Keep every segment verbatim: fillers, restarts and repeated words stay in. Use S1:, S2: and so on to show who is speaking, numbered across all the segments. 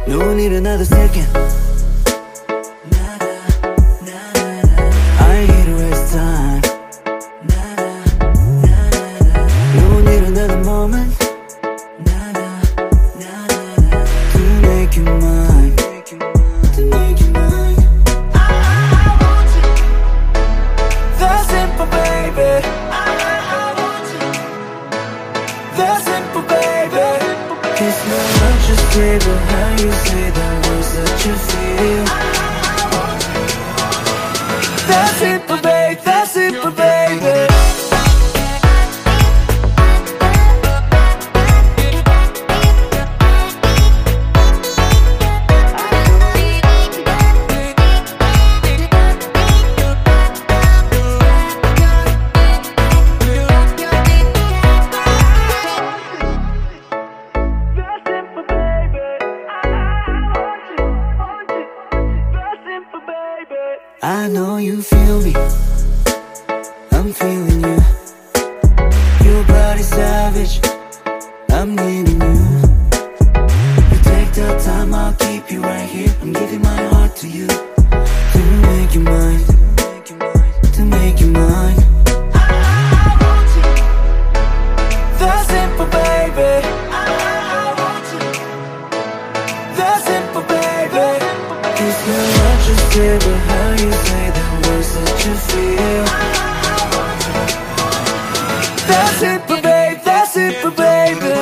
S1: No need another second. Nada, nada, nada. I ain't here to waste time. Nada, nada, nada. No need another moment. Nada, nada, nada. To make you mine. To make you mine. I, I want you. That's simple, baby. I, I want you. That's simple, baby. It's not what you say, but how you say the words that you feel. That's simple, babe, that's simple, baby. I know you feel me, I'm feeling you. Your body savage, I'm needing you. You take the time, I'll keep you right here. I'm giving my heart to you. To make you mine, to make you mine. I, I want you. That's simple, baby. I, I want you. That's simple, baby. It's not what you say, but how you say the words that you feel. That's simple, babe, that's simple, baby.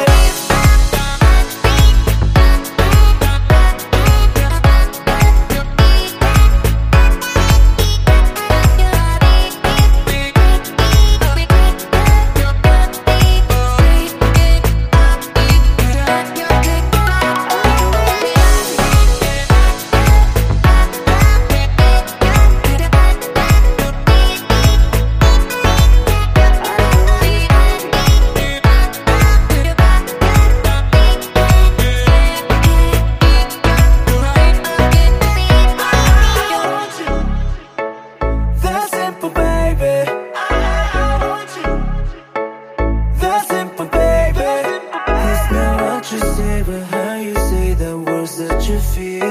S1: You say, but how you say the words that you feel.